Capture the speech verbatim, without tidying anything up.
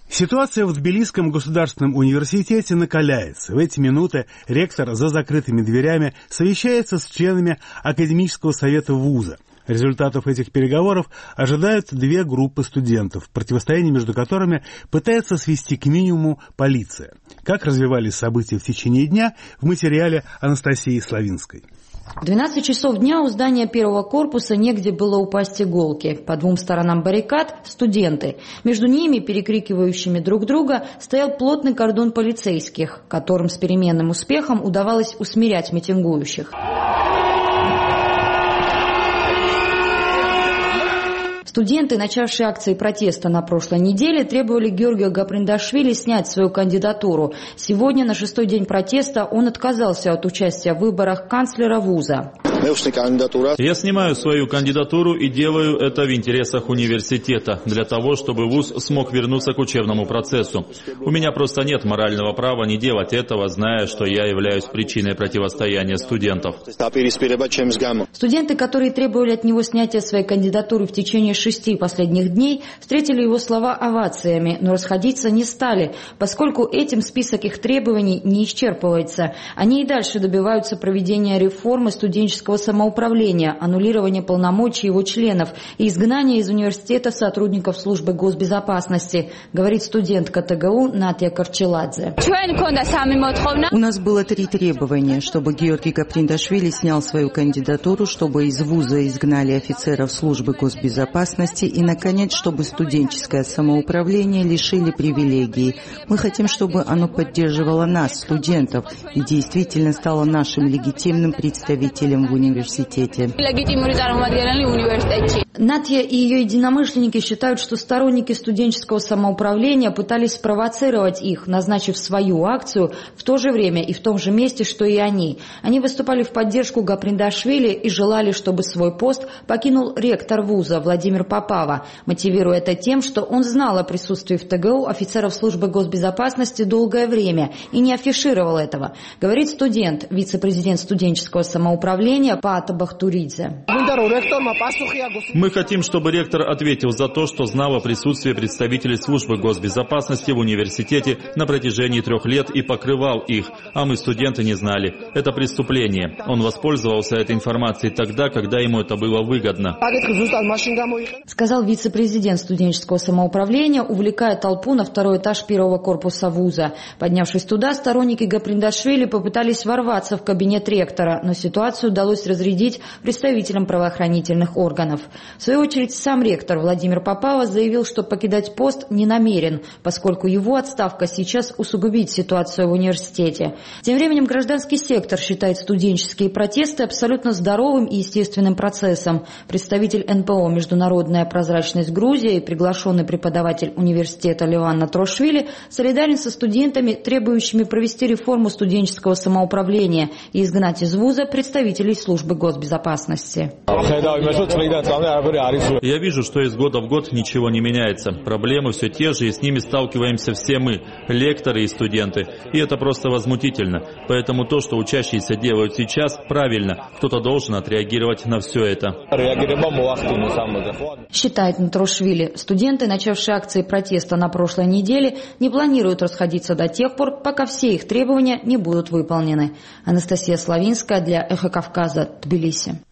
Ситуация в Тбилисском государственном университете накаляется. В эти минуты ректор за закрытыми дверями совещается с членами академического совета вуза. Результатов этих переговоров ожидают две группы студентов, противостояние между которыми пытается свести к минимуму полиция. Как развивались события в течение дня, в материале Анастасии Славинской. В двенадцать часов дня у здания первого корпуса негде было упасть иголки. По двум сторонам баррикад – студенты. Между ними, перекрикивающими друг друга, стоял плотный кордон полицейских, которым с переменным успехом удавалось усмирять митингующих. Студенты, начавшие акции протеста на прошлой неделе, требовали Георгию Гаприндашвили снять свою кандидатуру. Сегодня, на шестой день протеста, он отказался от участия в выборах канцлера вуза. Я снимаю свою кандидатуру и делаю это в интересах университета, для того, чтобы вуз смог вернуться к учебному процессу. У меня просто нет морального права не делать этого, зная, что я являюсь причиной противостояния студентов. Студенты, которые требовали от него снятия своей кандидатуры в течение шести последних дней, встретили его слова овациями, но расходиться не стали, поскольку этим список их требований не исчерпывается. Они и дальше добиваются проведения реформы студенческого самоуправления, аннулирования полномочий его членов и изгнания из университета сотрудников службы госбезопасности, говорит студентка ТГУ Натья Карчеладзе. У нас было три требования, чтобы Георгий Гаприндашвили снял свою кандидатуру, чтобы из вуза изгнали офицеров службы госбезопасности и, наконец, чтобы студенческое самоуправление лишили привилегий. Мы хотим, чтобы оно поддерживало нас, студентов, и действительно стало нашим легитимным представителем в университете. Натья и ее единомышленники считают, что сторонники студенческого самоуправления пытались спровоцировать их, назначив свою акцию в то же время и в том же месте, что и они. Они выступали в поддержку Гаприндашвили и желали, чтобы свой пост покинул ректор вуза Владимир Попава, мотивируя это тем, что он знал о присутствии в ТГУ офицеров службы госбезопасности долгое время и не афишировал этого, говорит студент, вице-президент студенческого самоуправления Паата Бахтуридзе. Мы хотим, чтобы ректор ответил за то, что знал о присутствии представителей службы госбезопасности в университете на протяжении трех лет и покрывал их, а мы, студенты, не знали. Это преступление. Он воспользовался этой информацией тогда, когда ему это было выгодно. Сказал вице-президент студенческого самоуправления, увлекая толпу на второй этаж первого корпуса вуза. Поднявшись туда, сторонники Гаприндашвили попытались ворваться в кабинет ректора, но ситуацию удалось разрядить представителям правоохранительных органов. В свою очередь, сам ректор Владимир Попава заявил, что покидать пост не намерен, поскольку его отставка сейчас усугубит ситуацию в университете. Тем временем гражданский сектор считает студенческие протесты абсолютно здоровым и естественным процессом. Представитель эн пэ о «Международная прозрачность Грузии» и приглашенный преподаватель университета Леван Натрошвили солидарен со студентами, требующими провести реформу студенческого самоуправления и изгнать из вуза представителей службы госбезопасности. Я вижу, что из года в год ничего не меняется. Проблемы все те же, и с ними сталкиваемся все мы, лекторы и студенты. И это просто возмутительно. Поэтому то, что учащиеся делают сейчас, правильно. Кто-то должен отреагировать на все это. Считает Натрошвили, студенты, начавшие акции протеста на прошлой неделе, не планируют расходиться до тех пор, пока все их требования не будут выполнены. Анастасия Славинская для Эхо Кавказа, Тбилиси.